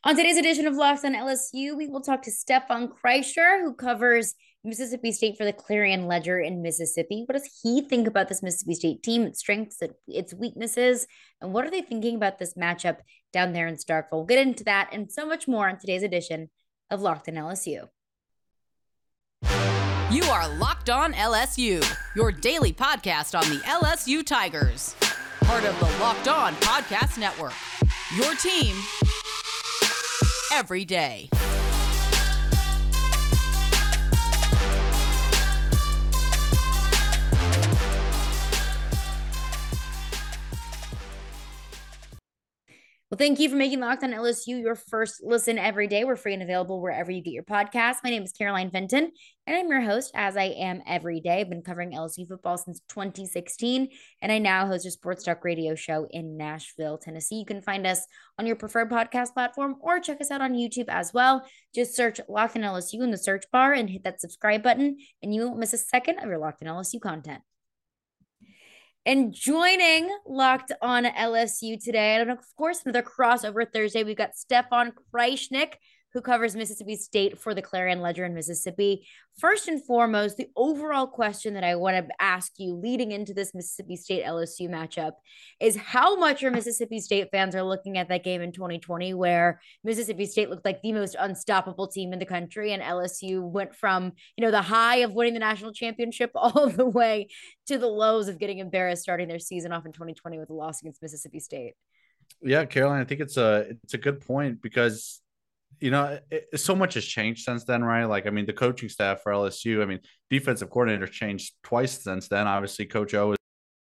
On today's edition of Locked on LSU, we will talk to Stefan Kreischer, who covers Mississippi State for the Clarion Ledger in Mississippi. What does he think about this Mississippi State team, its strengths, its weaknesses, and what are they thinking about this matchup down there in Starkville? We'll get into that and so much more on today's edition of Locked on LSU. You are Locked on LSU, your daily podcast on the LSU Tigers. Part of the Locked On Podcast Network. Your team every day. Well, thank you for making Locked on LSU your first listen every day. We're free and available wherever you get your podcasts. My name is Caroline Fenton, and I'm your host, as I am every day. I've been covering LSU football since 2016, and I now host a sports talk radio show in Nashville, Tennessee. You can find us on your preferred podcast platform or check us out on YouTube as well. Just search Locked on LSU in the search bar and hit that subscribe button, and you won't miss a second of your Locked on LSU content. And joining Locked on LSU today, and of course, another crossover Thursday, we've got Stefan Kreischer, who covers Mississippi State for the Clarion Ledger in Mississippi. First and foremost, the overall question that I want to ask you leading into this Mississippi State LSU matchup is how much your Mississippi State fans are looking at that game in 2020, where Mississippi State looked like the most unstoppable team in the country, and LSU went from, the high of winning the national championship all the way to the lows of getting embarrassed starting their season off in 2020 with a loss against Mississippi State. Yeah, Caroline, I think it's a good point because so much has changed since then, right? Like, I mean, the coaching staff for LSU, defensive coordinator changed twice since then. Obviously, Coach O is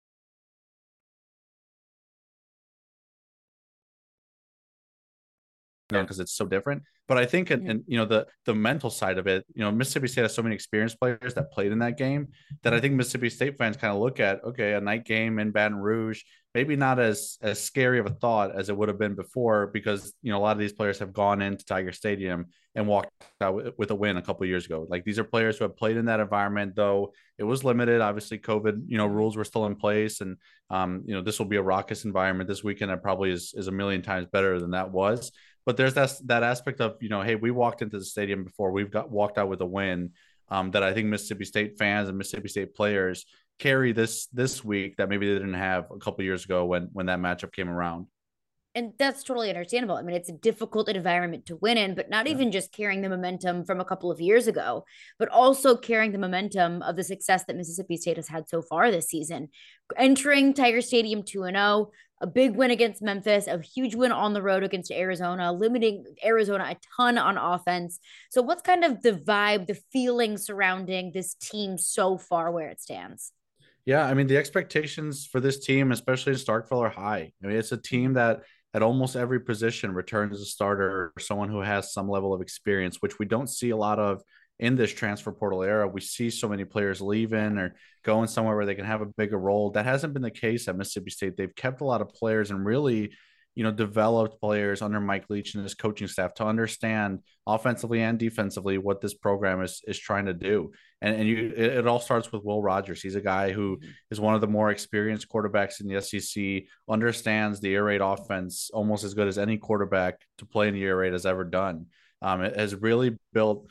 because it's so different. But I think, and the mental side of it, Mississippi State has so many experienced players that played in that game that I think Mississippi State fans kind of look at, okay, a night game in Baton Rouge, maybe not as scary of a thought as it would have been before, because a lot of these players have gone into Tiger Stadium and walked out with a win a couple of years ago. Like, these are players who have played in that environment, though it was limited. Obviously, COVID, rules were still in place, and this will be a raucous environment this weekend. That probably is a million times better than that was. But there's that aspect of, hey, we walked into the stadium before, walked out with a win, that I think Mississippi State fans and Mississippi State players carry this week that maybe they didn't have a couple of years ago when that matchup came around. And that's totally understandable. It's a difficult environment to win in, but not even just carrying the momentum from a couple of years ago, but also carrying the momentum of the success that Mississippi State has had so far this season. Entering Tiger Stadium 2-0, a big win against Memphis, a huge win on the road against Arizona, limiting Arizona a ton on offense. So what's kind of the vibe, the feeling surrounding this team so far where it stands? Yeah, the expectations for this team, especially in Starkville, are high. It's a team that at almost every position returns a starter or someone who has some level of experience, which we don't see a lot of in this transfer portal era. We see so many players leaving or going somewhere where they can have a bigger role. That hasn't been the case at Mississippi State. They've kept a lot of players and really, developed players under Mike Leach and his coaching staff to understand offensively and defensively what this program is trying to do. And it all starts with Will Rogers. He's a guy who is one of the more experienced quarterbacks in the SEC, understands the air raid offense almost as good as any quarterback to play in the air raid has ever done. It has really built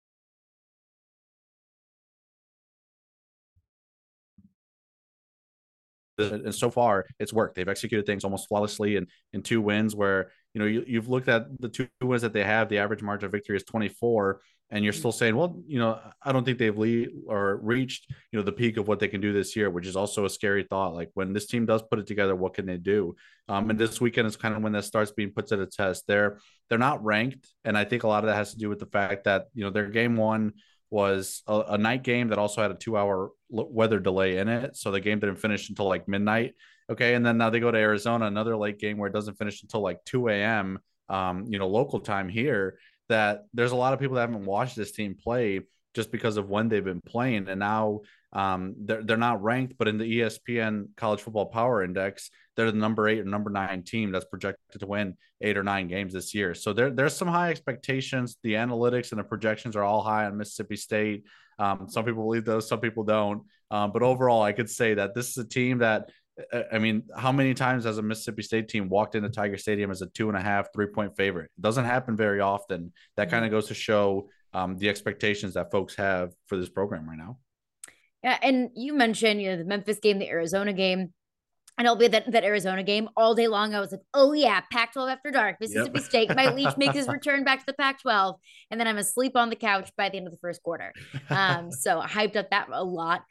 and so far it's worked. They've executed things almost flawlessly in two wins where, you've looked at the two wins that they have, the average margin of victory is 24, and you're still saying, well, I don't think they've reached, the peak of what they can do this year, which is also a scary thought. Like, when this team does put it together, what can they do? And this weekend is kind of when that starts being put to the test. They're not ranked, and I think a lot of that has to do with the fact that, their game one was a night game that also had a 2-hour weather delay in it. So the game didn't finish until like midnight. Okay. And then now they go to Arizona, another late game where it doesn't finish until like 2 a.m., local time here, that there's a lot of people that haven't watched this team play just because of when they've been playing. And now they're not ranked, but in the ESPN College Football Power Index, they're the number 8 or number 9 team that's projected to win 8 or 9 games this year. So there's some high expectations. The analytics and the projections are all high on Mississippi State. Some people believe those, some people don't. But overall, I could say that this is a team that I mean, how many times has a Mississippi State team walked into Tiger Stadium as a 2.5, 3-point favorite? It doesn't happen very often. That kind of goes to show the expectations that folks have for this program right now. Yeah, and you mentioned, the Memphis game, the Arizona game. And it'll be that Arizona game all day long. I was like, oh, yeah, Pac-12 after dark. Mississippi State might Leach make his return back to the Pac-12. And then I'm asleep on the couch by the end of the first quarter. So I hyped up that a lot.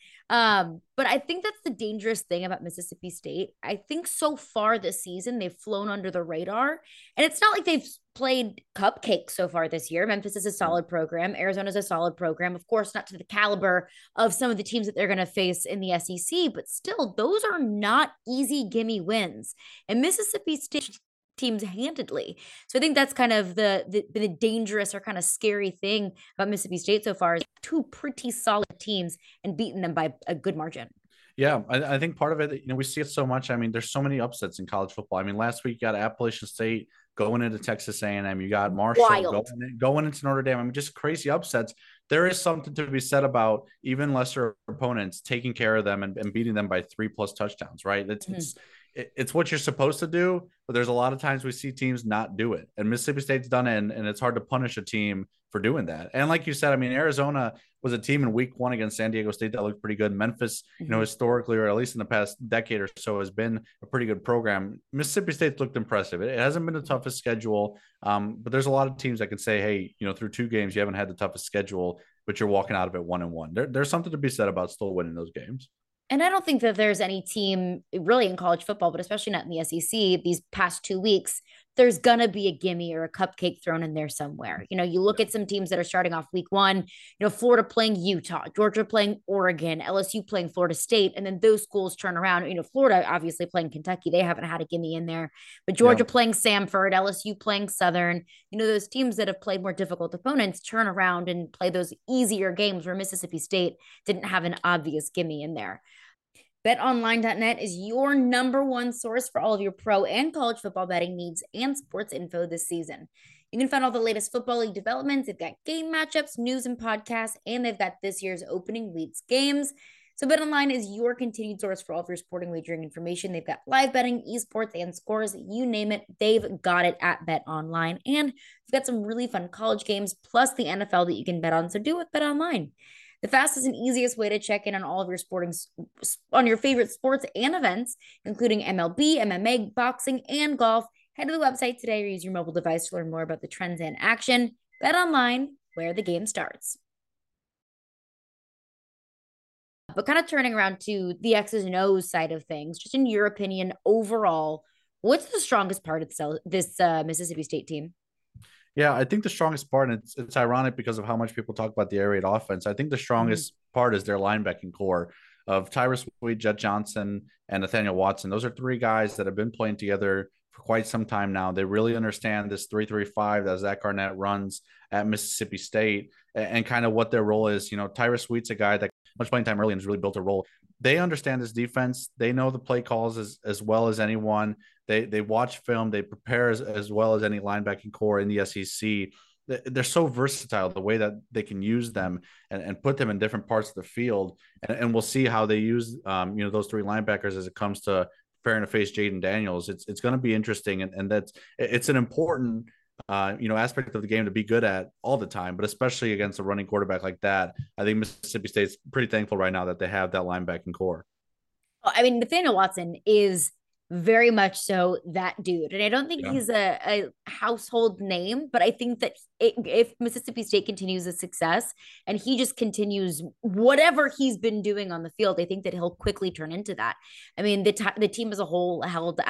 But I think that's the dangerous thing about Mississippi State. I think so far this season, they've flown under the radar. And it's not like they've played cupcakes so far this year. Memphis is a solid program. Arizona's a solid program. Of course, not to the caliber of some of the teams that they're going to face in the SEC, but still, those are not easy gimme wins. And Mississippi State teams handedly. So I think that's kind of the dangerous or kind of scary thing about Mississippi State so far is two pretty solid teams and beating them by a good margin. Yeah, I think part of it, we see it so much. I mean, there's so many upsets in college football. I mean, last week you got Appalachian State going into Texas A&M. You got Marshall going into Notre Dame. I mean, just crazy upsets. There is something to be said about even lesser opponents taking care of them and beating them by 3+ touchdowns, right? It's what you're supposed to do, but there's a lot of times we see teams not do it. And Mississippi State's done it, and it's hard to punish a team for doing that. And like you said, I mean, Arizona was a team in week 1 against San Diego State that looked pretty good. Memphis, historically, or at least in the past decade or so, has been a pretty good program. Mississippi State's looked impressive. It hasn't been the toughest schedule, but there's a lot of teams that can say, hey, through 2 games, you haven't had the toughest schedule, but you're walking out of it 1-1. There's something to be said about still winning those games. And I don't think that there's any team really in college football, but especially not in the SEC, these past 2 weeks, there's going to be a gimme or a cupcake thrown in there somewhere. You look at some teams that are starting off week 1, Florida playing Utah, Georgia playing Oregon, LSU playing Florida State, and then those schools turn around. Florida obviously playing Kentucky. They haven't had a gimme in there, but Georgia playing Samford, LSU playing Southern, those teams that have played more difficult opponents turn around and play those easier games where Mississippi State didn't have an obvious gimme in there. BetOnline.net is your number one source for all of your pro and college football betting needs and sports info this season. You can find all the latest football league developments. They've got game matchups, news, and podcasts, and they've got this year's opening week's games. So BetOnline is your continued source for all of your sporting wagering information. They've got live betting, esports, and scores. You name it, they've got it at BetOnline. And we've got some really fun college games, plus the NFL that you can bet on. So do it with BetOnline. The fastest and easiest way to check in on all of your favorite sports and events, including MLB, MMA, boxing, and golf. Head to the website today or use your mobile device to learn more about the trends in action. Bet online, where the game starts. But kind of turning around to the X's and O's side of things, just in your opinion, overall, what's the strongest part of this Mississippi State team? Yeah, I think the strongest part, and it's ironic because of how much people talk about the air raid offense. I think the strongest part is their linebacking core of Tyrus Wheat, Jet Johnson, and Nathaniel Watson. Those are 3 guys that have been playing together for quite some time now. They really understand this 3-3-5 that Zach Arnett runs at Mississippi State and kind of what their role is. Tyrus Wheat's a guy that much playing time early and has really built a role. They understand this defense. They know the play calls as well as anyone. They watch film. They prepare as well as any linebacking core in the SEC. They're so versatile the way that they can use them and put them in different parts of the field. And we'll see how they use those 3 linebackers as it comes to preparing to face Jaden Daniels. It's going to be interesting, and it's an important aspect of the game to be good at all the time, but especially against a running quarterback like that. I think Mississippi State's pretty thankful right now that they have that linebacking core. I mean, Nathaniel Watson is very much so that dude. And I don't think he's a household name, but I think that if Mississippi State continues the success and he just continues whatever he's been doing on the field, I think that he'll quickly turn into that. I mean, the team as a whole held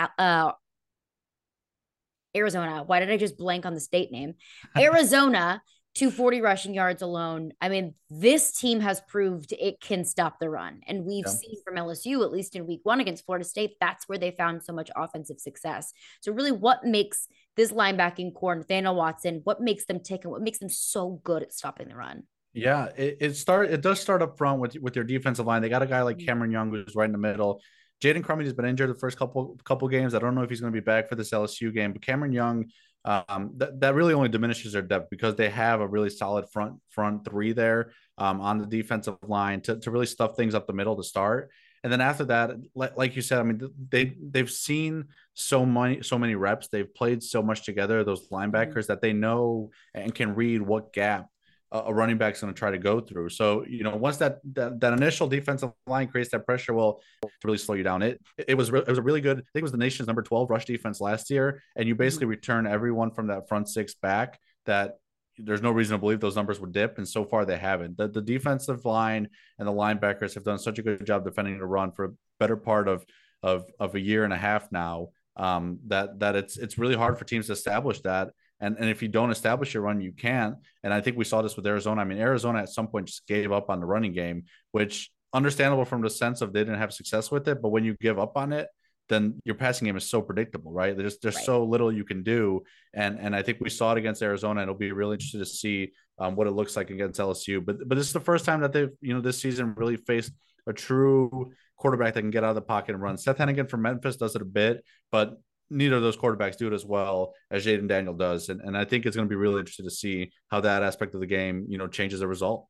Arizona. Why did I just blank on the state name? Arizona 240 rushing yards alone. I mean, this team has proved it can stop the run. And we've seen from LSU, at least in week 1 against Florida State, that's where they found so much offensive success. So really what makes this linebacking core, Nathaniel Watson, what makes them tick and what makes them so good at stopping the run? Yeah, it does start up front with your defensive line. They got a guy like Cameron Young who's right in the middle. Jaden Crummy has been injured the first couple games. I don't know if he's going to be back for this LSU game, but Cameron Young, that really only diminishes their depth because they have a really solid front 3 there on the defensive line to really stuff things up the middle to start. And then after that, like you said, I mean, they've seen so many reps. They've played so much together, those linebackers, that they know and can read what gap a running back's going to try to go through. So, once that initial defensive line creates that pressure, well, to really slow you down. It was a really good, I think it was the nation's number 12 rush defense last year. And you basically return everyone from that front six back, that there's no reason to believe those numbers would dip. And so far they haven't. The defensive line and the linebackers have done such a good job defending the run for a better part of a year and a half now, that it's really hard for teams to establish that. And if you don't establish your run, you can't. And I think we saw this with Arizona. I mean, Arizona at some point just gave up on the running game, which understandable from the sense of they didn't have success with it. But when you give up on it, then your passing game is so predictable, right? There's right. So little you can do. And I think we saw it against Arizona, and it'll be really interesting to see what it looks like against LSU. But this is the first time that they've, this season really faced a true quarterback that can get out of the pocket and run. Seth Hennigan from Memphis does it a bit, but neither of those quarterbacks do it as well as Jayden Daniel does. And I think it's going to be really interesting to see how that aspect of the game, changes the result.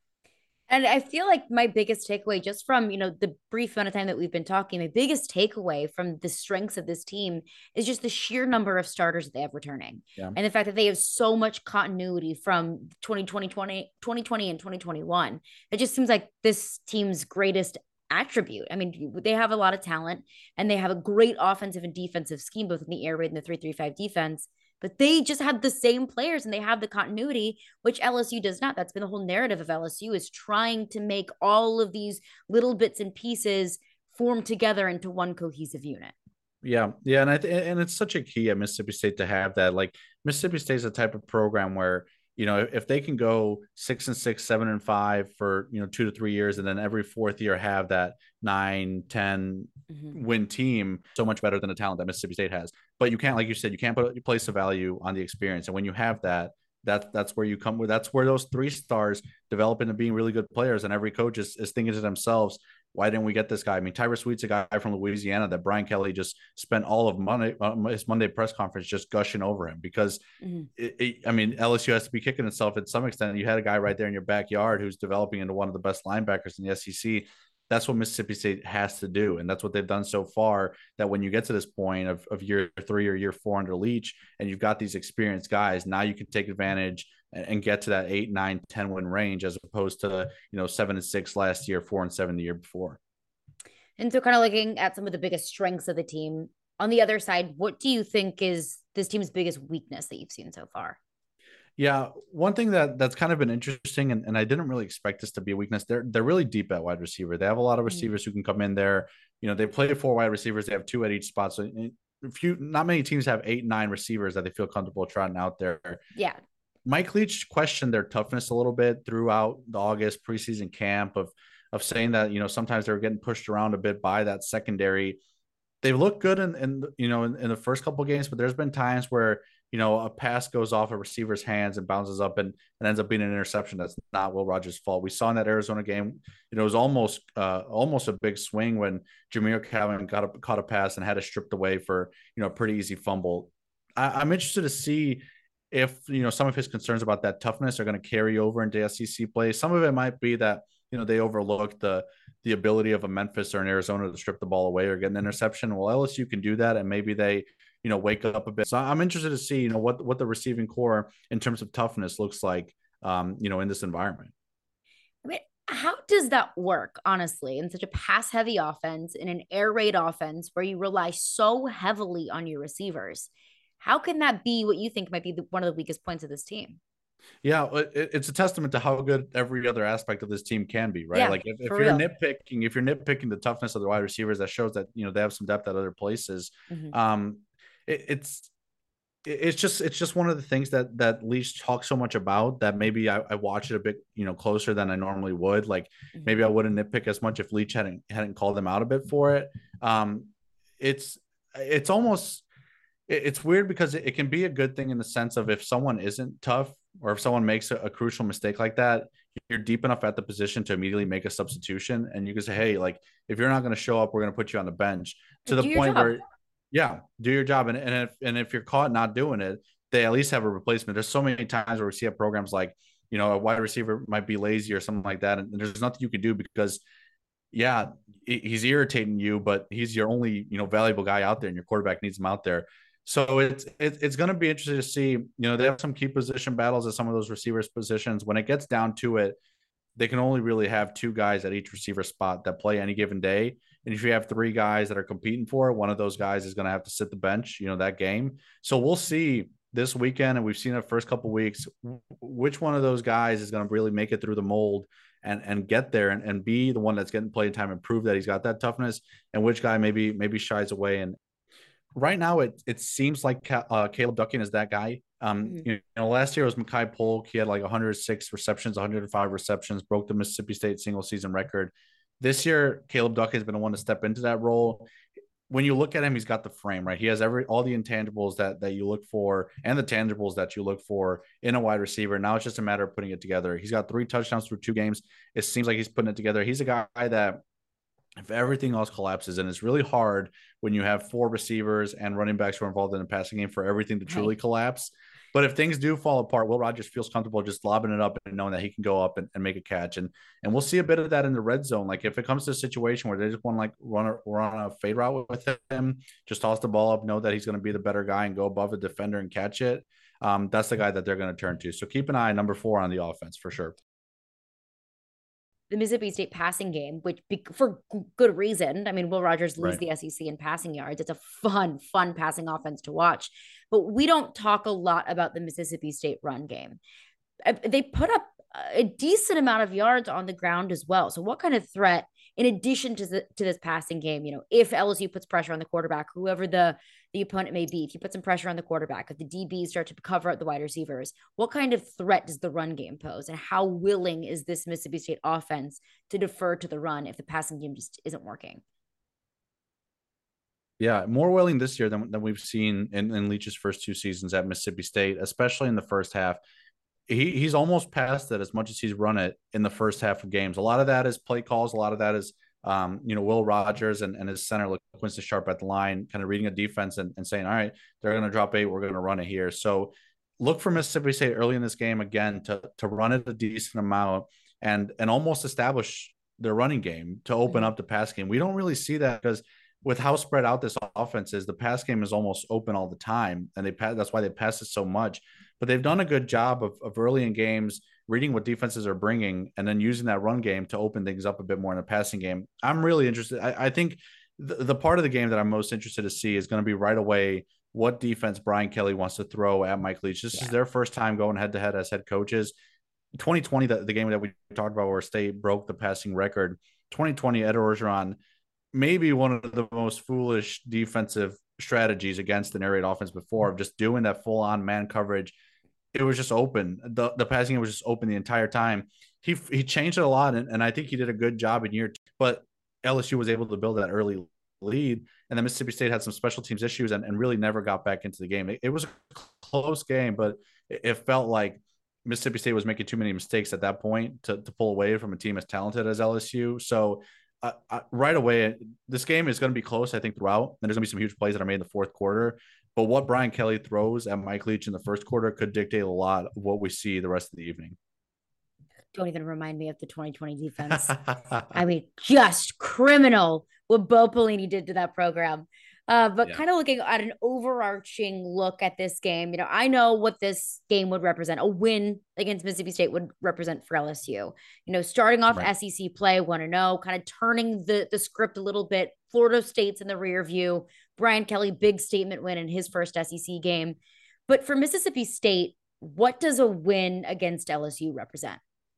And I feel like my biggest takeaway just from, the brief amount of time that we've been talking, my biggest takeaway from the strengths of this team is just the sheer number of starters that they have returning. Yeah. And the fact that they have so much continuity from 2020 and 2021. It just seems like this team's greatest attribute. I mean, they have a lot of talent and they have a great offensive and defensive scheme, both in the air raid and the 3-3-5 defense, but they just have the same players and they have the continuity, which LSU does not. That's been the whole narrative of LSU, is trying to make all of these little bits and pieces form together into one cohesive unit. Yeah. And and it's such a key at Mississippi State to have that. Like, Mississippi State is the type of program where, if they can go 6-6, 7-5 for, 2 to 3 years, and then every fourth year have that 9-10 win team, so much better than the talent that Mississippi State has. But you can't, like you said, you can't place a value on the experience. And when you have that, that's where you come with, that's where those 3 stars develop into being really good players. And every coach is thinking to themselves, why didn't we get this guy? I mean, Tyrus Sweet's a guy from Louisiana that Brian Kelly just spent all of his Monday press conference just gushing over him, because LSU has to be kicking itself at some extent. You had a guy right there in your backyard who's developing into one of the best linebackers in the SEC. That's what Mississippi State has to do. And that's what they've done so far, that when you get to this point of year 3 or year 4 under Leach, and you've got these experienced guys, now you can take advantage and get to that 8, 9, 10 win range, as opposed to, 7-6 last year, 4-7 the year before. And so, kind of looking at some of the biggest strengths of the team, on the other side, what do you think is this team's biggest weakness that you've seen so far? Yeah, one thing that's kind of been interesting, and I didn't really expect this to be a weakness. They're really deep at wide receiver. They have a lot of receivers who can come in there. They play 4 wide receivers. They have 2 at each spot. So not many teams have 8, 9 receivers that they feel comfortable trotting out there. Yeah. Mike Leach questioned their toughness a little bit throughout the August preseason camp of saying that, sometimes they were getting pushed around a bit by that secondary. They've looked good in the first couple of games, but there's been times where, a pass goes off a receiver's hands and bounces up and ends up being an interception. That's not Will Rogers' fault. We saw in that Arizona game, it was almost a big swing when Jameer Calvin caught a pass and had it stripped away for, a pretty easy fumble. I'm interested to see if, some of his concerns about that toughness are going to carry over into SEC play. Some of it might be that, they overlooked the ability of a Memphis or an Arizona to strip the ball away or get an interception. Well, LSU can do that, and maybe they, wake up a bit. So I'm interested to see, what the receiving core in terms of toughness looks like, in this environment. I mean, how does that work, honestly, in such a pass-heavy offense, in an air raid offense where you rely so heavily on your receivers? How can that be what you think might be one of the weakest points of this team? Yeah, it's a testament to how good every other aspect of this team can be, right? Yeah, like if you're nitpicking the toughness of the wide receivers, that shows that, they have some depth at other places. It's just one of the things that Leach talks so much about, that maybe I watch it a bit, closer than I normally would. Like, maybe I wouldn't nitpick as much if Leach hadn't called them out a bit for it. It's almost, it's weird because it can be a good thing in the sense of, if someone isn't tough, or if someone makes a crucial mistake like that, you're deep enough at the position to immediately make a substitution. And you can say, hey, like, if you're not going to show up, we're going to put you on the bench, to the point where, yeah, do your job. And if you're caught not doing it, they at least have a replacement. There's so many times where we see at programs like, a wide receiver might be lazy or something like that, and there's nothing you can do, because yeah, he's irritating you, but he's your only, valuable guy out there, and your quarterback needs him out there. So it's going to be interesting to see. They have some key position battles at some of those receivers positions. When it gets down to it, they can only really have two guys at each receiver spot that play any given day. And if you have three guys that are competing for it, one of those guys is going to have to sit the bench, that game. So we'll see this weekend, and we've seen it first couple of weeks, which one of those guys is going to really make it through the mold and get there and be the one that's getting playing time and prove that he's got that toughness, and which guy maybe shies away. And right now it seems like Caleb Ducking is that guy. Last year it was Makai Polk. He had like 106 receptions, 105 receptions, broke the Mississippi State single season record. This year, Caleb Ducking has been the one to step into that role. When you look at him, he's got the frame, right? He has all the intangibles that you look for and the tangibles that you look for in a wide receiver. Now it's just a matter of putting it together. He's got 3 touchdowns through 2 games. It seems like he's putting it together. He's a guy that, if everything else collapses, and it's really hard when you have 4 receivers and running backs who are involved in the passing game for everything to truly collapse. But if things do fall apart, Will Rogers feels comfortable just lobbing it up and knowing that he can go up and make a catch. And we'll see a bit of that in the red zone. Like if it comes to a situation where they just want to run a fade route with him, just toss the ball up, know that he's going to be the better guy and go above the defender and catch it. That's the guy that they're going to turn to. So keep an eye on number 4 on the offense for sure. The Mississippi State passing game, which for good reason. I mean, Will Rogers leads the SEC in passing yards. It's a fun passing offense to watch. But we don't talk a lot about the Mississippi State run game. They put up a decent amount of yards on the ground as well. So what kind of threat, in addition to this passing game, if LSU puts pressure on the quarterback, whoever the opponent may be, if you put some pressure on the quarterback, if the DBs start to cover up the wide receivers, what kind of threat does the run game pose? And how willing is this Mississippi State offense to defer to the run if the passing game just isn't working? Yeah, more willing this year than we've seen in Leach's first 2 seasons at Mississippi State, especially in the first half. He's almost passed it as much as he's run it in the first half of games. A lot of that is play calls. A lot of that is, Will Rogers and his center, Quincy Sharp at the line, kind of reading a defense and saying, all right, they're going to drop 8. We're going to run it here. So look for Mississippi State early in this game, again, to run it a decent amount and almost establish their running game to open up the pass game. We don't really see that because with how spread out this offense is, the pass game is almost open all the time. And that's why they pass it so much. But they've done a good job of early in games reading what defenses are bringing and then using that run game to open things up a bit more in the passing game. I'm really interested. I think the part of the game that I'm most interested to see is going to be right away what defense Brian Kelly wants to throw at Mike Leach. This is their first time going head-to-head as head coaches. 2020, the game that we talked about where State broke the passing record, 2020, Ed Orgeron, maybe one of the most foolish defensive strategies against an air raid offense before, of just doing that full-on man coverage. It was just open. The passing game was just open the entire time. He changed it a lot, and I think he did a good job in year 2. But LSU was able to build that early lead, and then Mississippi State had some special teams issues and really never got back into the game. It was a close game, but it felt like Mississippi State was making too many mistakes at that point to pull away from a team as talented as LSU. So right away, this game is going to be close, I think, throughout. And there's going to be some huge plays that are made in the fourth quarter. But what Brian Kelly throws at Mike Leach in the first quarter could dictate a lot of what we see the rest of the evening. Don't even remind me of the 2020 defense. I mean, just criminal what Bo Pelini did to that program. But kind of looking at an overarching look at this game, I know what this game would represent. A win against Mississippi State would represent for LSU. Starting off SEC play 1-0, kind of turning the script a little bit. Florida State's in the rear view. Brian Kelly, big statement win in his first SEC game. But for Mississippi State, what does a win against LSU represent?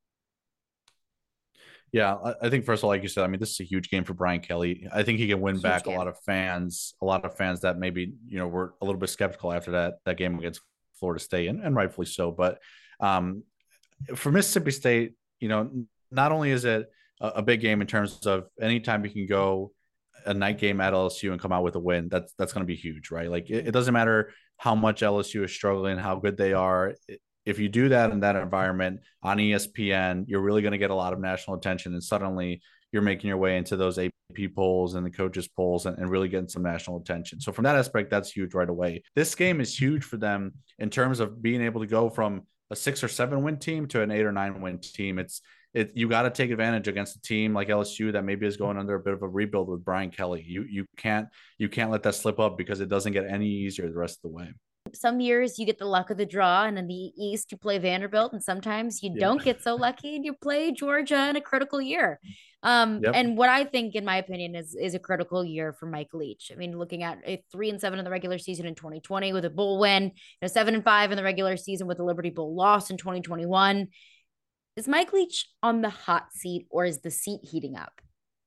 Yeah, I think first of all, like you said, I mean, this is a huge game for Brian Kelly. I think he can win back a lot of fans that maybe, were a little bit skeptical after that game against Florida State, and rightfully so. But for Mississippi State, not only is it a big game in terms of anytime you can go a night game at LSU and come out with a win, that's going to be huge, right? Like it doesn't matter how much LSU is struggling, how good they are. If you do that in that environment on ESPN, you're really going to get a lot of national attention, and suddenly you're making your way into those AP polls and the coaches polls and really getting some national attention. So from that aspect, that's huge right away. This game is huge for them in terms of being able to go from a 6 or 7 win team to an 8 or 9 win team. It's you got to take advantage against a team like LSU that maybe is going under a bit of a rebuild with Brian Kelly. You can't let that slip up because it doesn't get any easier the rest of the way. Some years you get the luck of the draw, and in the East you play Vanderbilt, and sometimes you Yeah. don't get so lucky and you play Georgia in a critical year. Yep. And what I think, in my opinion, is a critical year for Mike Leach. I mean, looking at a 3-7 in the regular season in 2020 with a bowl win, 7-5 in the regular season with the Liberty Bowl loss in 2021. Is Mike Leach on the hot seat, or is the seat heating up?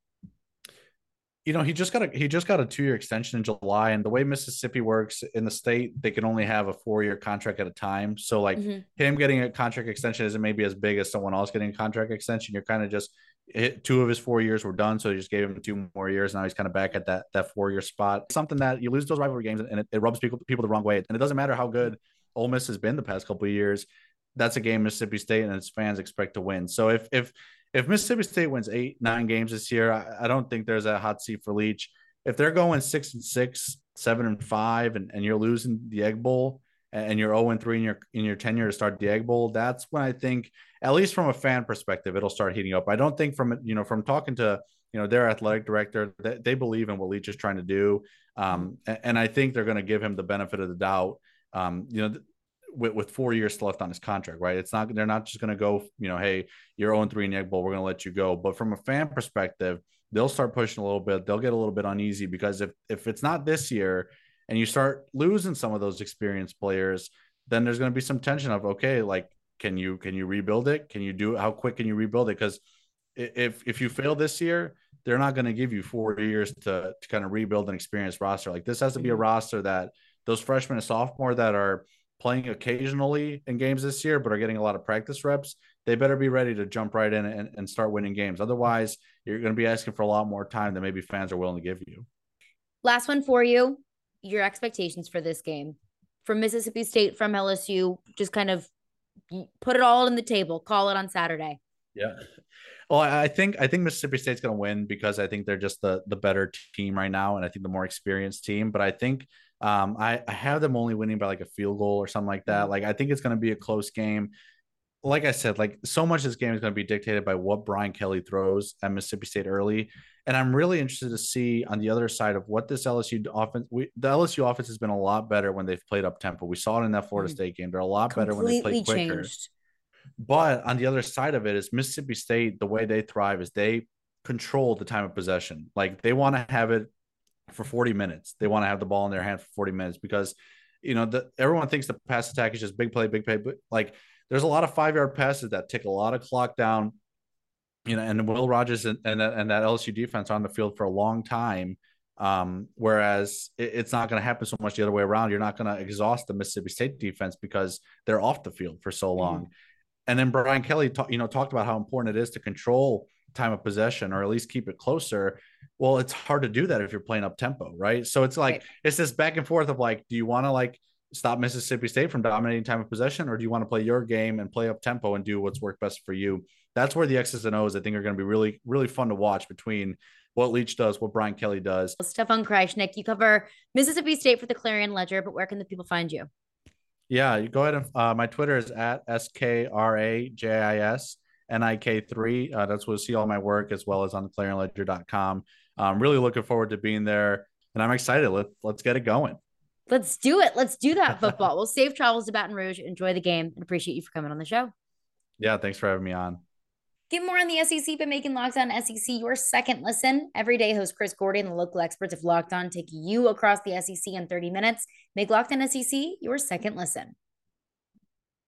He just got a 2-year extension in July, and the way Mississippi works in the state, they can only have a 4-year contract at a time. So like him getting a contract extension isn't maybe as big as someone else getting a contract extension. You're kind of just hit 2 of his 4 years were done, so they just gave him 2 more years. Now he's kind of back at that 4-year spot. Something that you lose those rivalry games, and it rubs people the wrong way. And it doesn't matter how good Ole Miss has been the past couple of years. That's a game Mississippi State and its fans expect to win. So if Mississippi State wins 8-9 games this year, I don't think there's a hot seat for Leach. If they're going 6-6, 7-5, and you're losing the Egg Bowl and you're 0-3 in your tenure to start the Egg Bowl, that's when I think, at least from a fan perspective, it'll start heating up. I don't think from talking to their athletic director, they believe in what Leach is trying to do, and I think they're going to give him the benefit of the doubt. With 4 years still left on his contract, right? They're not just going to go, hey, you're 0-3 in the Egg Bowl, we're going to let you go. But from a fan perspective, they'll start pushing a little bit. They'll get a little bit uneasy because if it's not this year and you start losing some of those experienced players, then there's going to be some tension of, okay, like, can you rebuild it? Can you do it? How quick can you rebuild it? Because if you fail this year, they're not going to give you 4 years to kind of rebuild an experienced roster. Like, this has to be a roster that those freshmen and sophomore that are playing occasionally in games this year, but are getting a lot of practice reps, they better be ready to jump right in and start winning games. Otherwise, you're going to be asking for a lot more time than maybe fans are willing to give you. Last one for you. Your expectations for this game from Mississippi State, from LSU, just kind of put it all on the table. Call it on Saturday. Yeah. Well, I think Mississippi State's going to win because I think they're just the better team right now, and I think the more experienced team. But I think I have them only winning by like a field goal or something like that. Like, I think it's going to be a close game. Like I said, like, so much of this game is going to be dictated by what Brian Kelly throws at Mississippi State early. And I'm really interested to see on the other side of what this LSU offense, the LSU offense has been a lot better when they've played up tempo. We saw it in that Florida State game. They're a lot better when they play quicker. Changed. But on the other side of it is Mississippi State, the way they thrive is they control the time of possession. Like, they want to have it for 40 minutes. They want to have the ball in their hand for 40 minutes because, everyone thinks the pass attack is just big play, but like, there's a lot of 5-yard passes that take a lot of clock down, and Will Rogers and that LSU defense are on the field for a long time. Whereas it's not going to happen so much the other way around. You're not going to exhaust the Mississippi State defense because they're off the field for so long. And then Brian Kelly talked about how important it is to control time of possession, or at least keep it closer. Well, it's hard to do that if you're playing up tempo, right? So it's like, it's this back and forth of like, do you want to like stop Mississippi State from dominating time of possession, or do you want to play your game and play up tempo and do what's worked best for you? That's where the X's and O's, I think, are going to be really, really fun to watch between what Leach does, what Brian Kelly does. Stefan Krajisnik, you cover Mississippi State for the Clarion Ledger, but where can the people find you? Yeah, you go ahead and my Twitter is at SKRAJISNIK3. That's where you'll see all my work, as well as on the ClarionLedger.com. I'm really looking forward to being there, and I'm excited. Let's get it going. Let's do it. Let's do that football. Well, safe travels to Baton Rouge. Enjoy the game, and appreciate you for coming on the show. Yeah, thanks for having me on. Get more on the SEC by making Locked On SEC your second listen. Every day, host Chris Gordy and the local experts of Locked On take you across the SEC in 30 minutes. Make Locked On SEC your second listen.